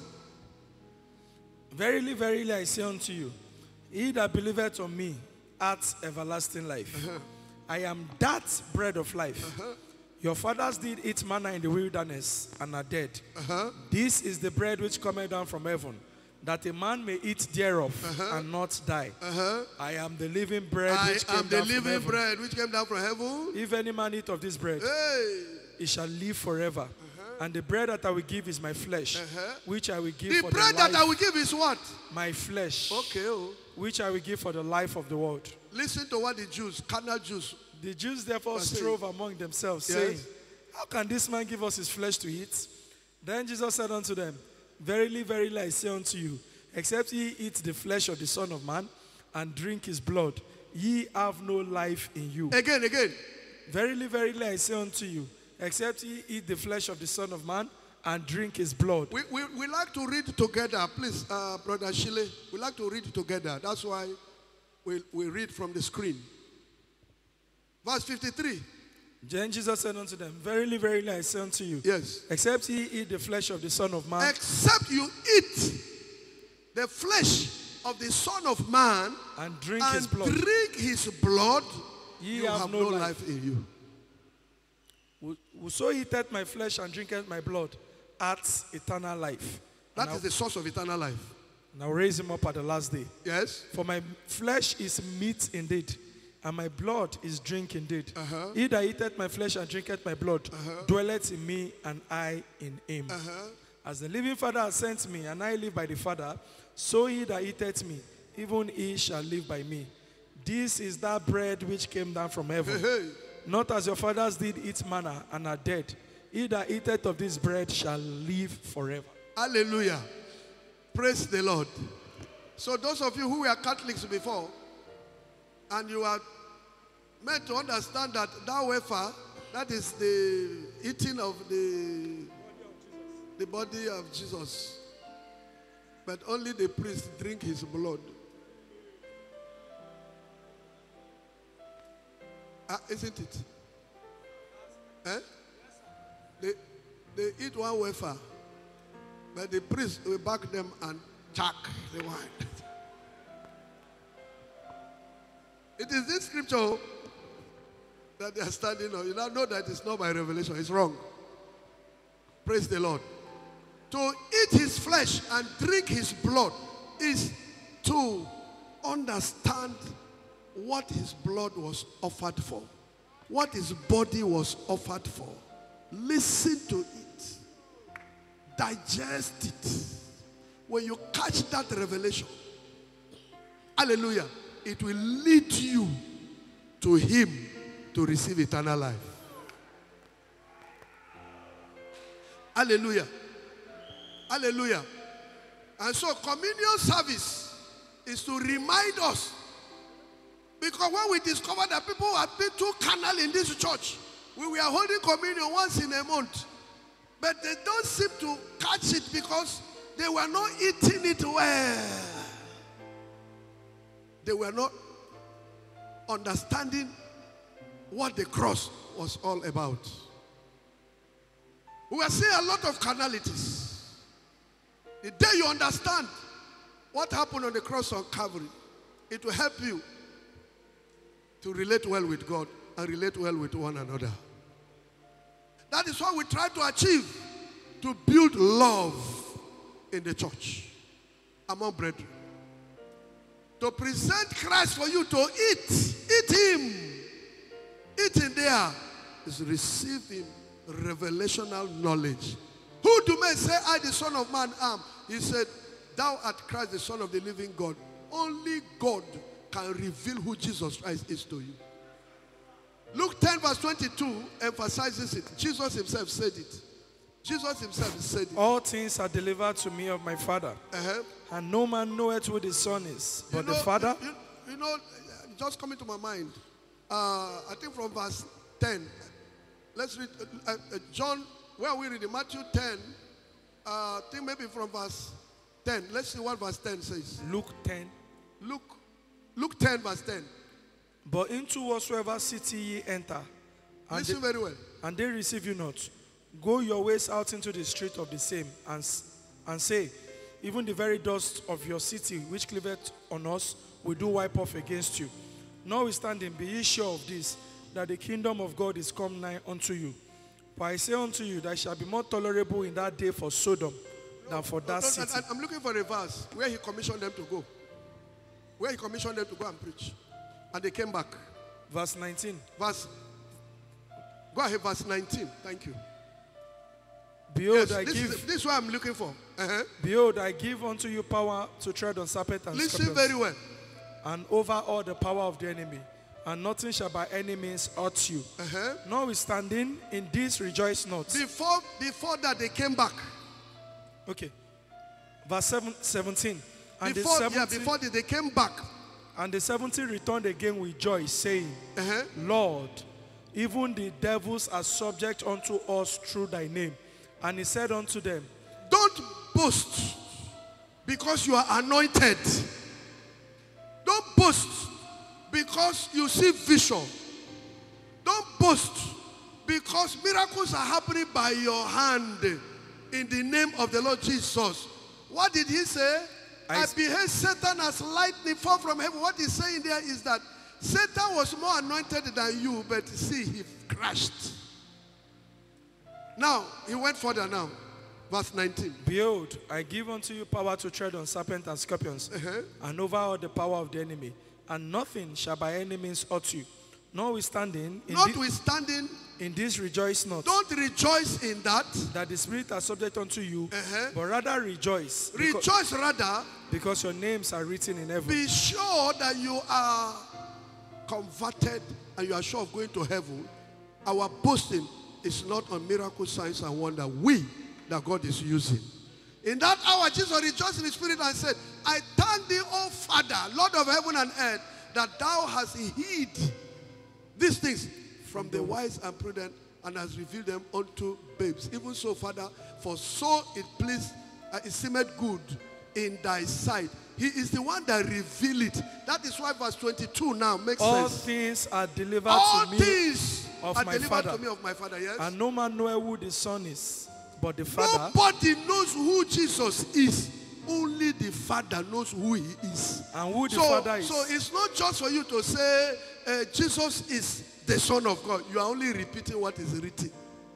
Verily, verily, I say unto you, he that believeth on me hath everlasting life. Uh-huh. I am that bread of life. Uh-huh. Your fathers did eat manna in the wilderness and are dead. Uh-huh. This is the bread which cometh down from heaven, that a man may eat thereof uh-huh. and not die. Uh-huh. I am the living bread I which came am the down living from heaven. bread which came down from heaven. If any man eat of this bread, hey. he shall live forever. Uh-huh. And the bread that I will give is my flesh, uh-huh. which I will give the for the bread life. that I will give is what? My flesh. Okay. Oh. Which I will give for the life of the world. Listen to what the Jews, carnal Jews. The Jews therefore strove saying. among themselves, yes. saying, how can this man give us his flesh to eat? Then Jesus said unto them, verily, verily, I say unto you, except ye eat the flesh of the Son of Man and drink his blood, ye have no life in you. Again, again. Verily, verily, I say unto you, except ye eat the flesh of the Son of Man and drink his blood. We, we, we like to read together. Please, uh, Brother Shile, we like to read together. That's why we, we read from the screen. Verse fifty-three. Then Jesus said unto them, verily, verily, I say unto you, yes. except ye eat the flesh of the Son of Man. Except you eat the flesh of the Son of Man and drink and his blood, drink his blood ye you have, have no, no life. life in you. Whoso eateth my flesh and drinketh my blood hath eternal life. That and is I'll, the source of eternal life. And I'll raise him up at the last day. Yes. For my flesh is meat indeed, and my blood is drink indeed. Uh-huh. He that eateth my flesh and drinketh my blood uh-huh. dwelleth in me, and I in him. Uh-huh. As the living Father has sent me, and I live by the Father, so he that eateth me, even he shall live by me. This is that bread which came down from heaven. Hey, hey. Not as your fathers did eat manna and are dead. He that eateth of this bread shall live forever. Hallelujah. Praise the Lord. So those of you who were Catholics before, and you are meant to understand that that wafer, that is the eating of the, the body of Jesus. But only the priest drink his blood. Uh, isn't it? Eh? They, they eat one wafer, but the priest will back them and chuck the wine. It is this scripture that they are standing on. You now know that it's not by revelation. It's wrong. Praise the Lord. To eat his flesh and drink his blood is to understand what his blood was offered for, what his body was offered for. Listen to it. Digest it. When you catch that revelation, hallelujah, it will lead you to him to receive eternal life. Hallelujah. Hallelujah. And so communion service is to remind us, because when we discovered that people have been too carnal in this church, we were holding communion once in a month, but they don't seem to catch it because they were not eating it well. They were not understanding what the cross was all about. We are seeing a lot of carnalities. The day you understand what happened on the cross on Calvary, it will help you to relate well with God and relate well with one another. That is what we try to achieve, to build love in the church among brethren. To present Christ for you to eat. Eat him. Eat in there is receiving revelational knowledge. Who do men say I, the Son of Man, am? He said, thou art Christ, the Son of the living God. Only God can reveal who Jesus Christ is to you. Luke ten verse twenty-two emphasizes it. Jesus himself said it. Jesus himself said it. All things are delivered to me of my Father. Uh-huh. And no man knoweth who the Son is, but you know, the Father. You, you, you know, just coming to my mind, uh, I think from verse ten. Let's read uh, uh, John, where are we reading? Matthew ten, Uh, I think maybe from verse ten. Let's see what verse ten says. Luke ten. Luke, Luke ten, verse ten. But into whatsoever city ye enter, and Listen they, very well. and they receive you not, go your ways out into the street of the same, and, s- and say, even the very dust of your city which cleaveth on us, we do wipe off against you. Notwithstanding, be ye sure of this, that the kingdom of God is come nigh unto you. For I say unto you, that it shall be more tolerable in that day for Sodom than for that No, no, city. I- I'm looking for a verse where he commissioned them to go. Where he commissioned them to go and preach. And they came back. Verse nineteen. Verse, go ahead, verse nineteen. Thank you. Behold, Yes, I this, give, is, this is what I'm looking for. Uh-huh. behold, I give unto you power to tread on serpents and Listen scorpions, very well. and over all the power of the enemy, and nothing shall by any means hurt you. Uh-huh. Notwithstanding, in this rejoice not. Before, before that, they came back. Okay. Verse seven, seventeen. And Before, the yeah, seventy, before they, they came back. and the seventy returned again with joy, saying, Uh-huh. Lord, even the devils are subject unto us through thy name. And he said unto them, Don't boast because you are anointed. Don't boast because you see vision. Don't boast because miracles are happening by your hand in the name of the Lord Jesus. What did he say? I, I beheld Satan as lightning fall from heaven. What he's saying there is that Satan was more anointed than you, but see, he crashed. Now, he went further now. Verse nineteen. Behold, I give unto you power to tread on serpents and scorpions, Uh-huh. and over all the power of the enemy, and nothing shall by any means hurt you. Notwithstanding, in, thi- Notwithstanding, in this rejoice not, don't rejoice in that. that the Spirit are subject unto you, Uh-huh. but rather rejoice, becau- Rejoice rather. because your names are written in heaven. Be sure that you are converted and you are sure of going to heaven. Our boasting is not on miracle signs and wonder. We, that God is using. In that hour, Jesus rejoiced in the Spirit and said, I thank thee, O Father, Lord of heaven and earth, that thou hast hid these things from the wise and prudent and has revealed them unto babes. Even so, Father, for so it pleased, uh, it seemed good in thy sight. He is the one that revealed it. That is why verse twenty-two now makes All sense. things are delivered All to me things of are my delivered Father. to me of my Father, yes? And no man knoweth who the Son is, but the Father. Nobody knows who Jesus is. Only the Father knows who he is. And who the so, Father is. So it's not just for you to say uh, Jesus is the Son of God. You are only repeating what is written.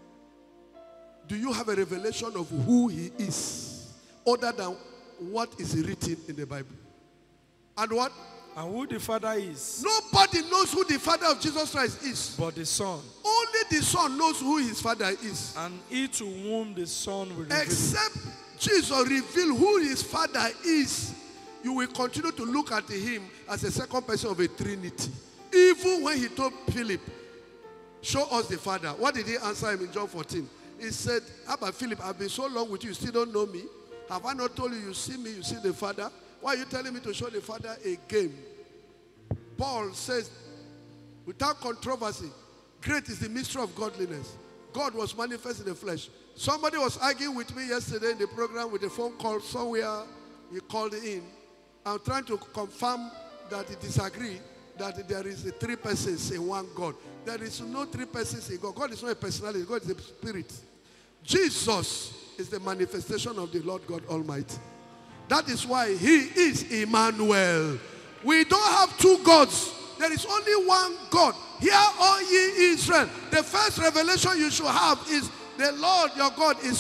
Do you have a revelation of who he is other than what is written in the Bible? And what? And who the Father is. Nobody knows who the Father of Jesus Christ is. But the Son. Only the Son knows who his Father is. And he to whom the Son will reveal. Except Jesus reveal who his Father is, you will continue to look at him as a second person of a Trinity. Even when he told Philip, show us the Father. What did he answer him in John fourteen? He said, how about Philip, I've been so long with you, you still don't know me. Have I not told you, you see me, you see the Father? Why are you telling me to show the Father again? Paul says, without controversy, great is the mystery of godliness. God was manifest in the flesh. Somebody was arguing with me yesterday in the program with a phone call somewhere. He called in. I'm trying to confirm that he disagreed that there is a three persons in one God. There is no three persons in God. God is not a personality. God is a spirit. Jesus is the manifestation of the Lord God Almighty. That is why he is Emmanuel. We don't have two gods. There is only one God. Hear, all ye Israel. The first revelation you should have is the Lord your God is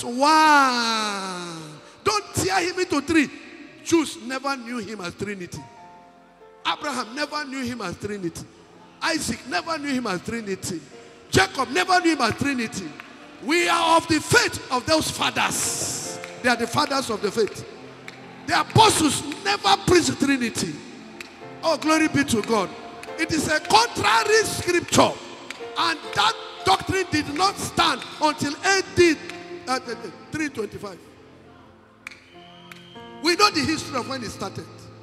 one. Don't tear him into three. Jews never knew him as Trinity. Abraham never knew him as Trinity. Isaac never knew him as Trinity. Jacob never knew him as Trinity. We are of the faith of those fathers. They are the fathers of the faith. The apostles never preached Trinity. Oh, glory be to God. It is a contrary scripture. And that doctrine did not stand until A D uh, three twenty-five. We know the history of when it started.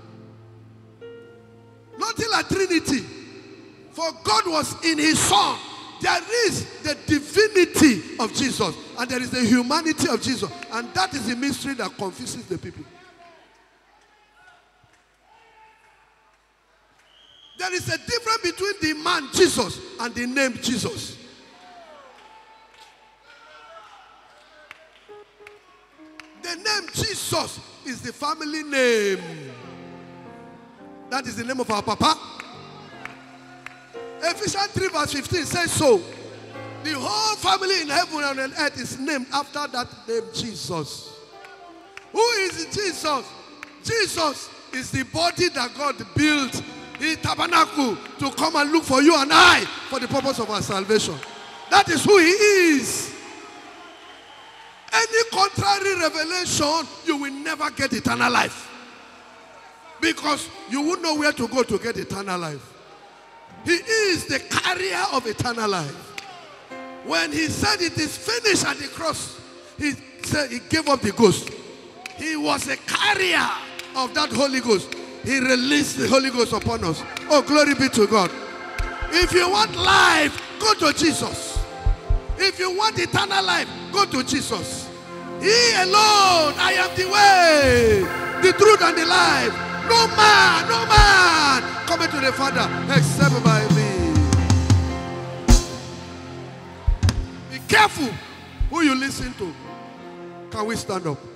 Nothing like Trinity. For God was in his Son. There is the divinity of Jesus. and there is the humanity of Jesus. And that is the mystery that confuses the people. There is a difference between the man Jesus and the name Jesus. The name Jesus is the family name. That is the name of our Papa. Ephesians three verse fifteen says so. The whole family in heaven and on earth is named after that name, Jesus. Who is Jesus? Jesus is the body that God built in tabernacle to come and look for you and I for the purpose of our salvation. That is who he is. Any contrary revelation, you will never get eternal life. Because you won't know where to go to get eternal life. He is the carrier of eternal life. When he said it is finished at the cross, he said he gave up the ghost. He was a carrier of that Holy Ghost. He released the Holy Ghost upon us. Oh, glory be to God. If you want life, go to Jesus. If you want eternal life, go to Jesus. He alone, I am the way, the truth and the life. No man, no man coming to the Father except by me. Be careful who you listen to. Can we stand up?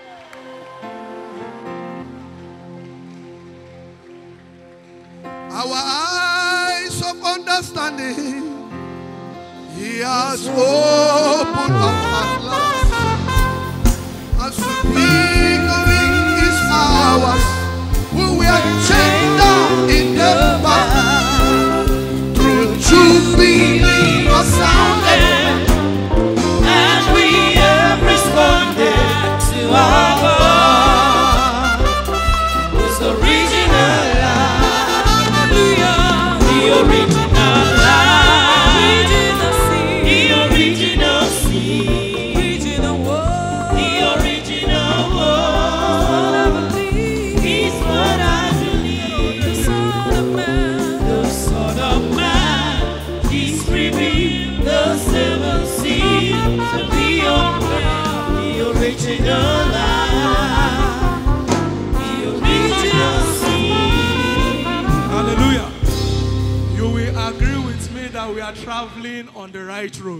Our eyes of understanding, he has opened up at last. As we speak of it is ours, who we are chained down in the back. Through truth being a sounded, and we have responded to our God, who's original life. Hallelujah. The original life, the original seed, original word, the original word. He's what I believe. The Son of Man, the Son of Man, he's revealed the seven seals of the unveiled, the original life, the original seed. Hallelujah. You will agree with me that we are traveling on the right road.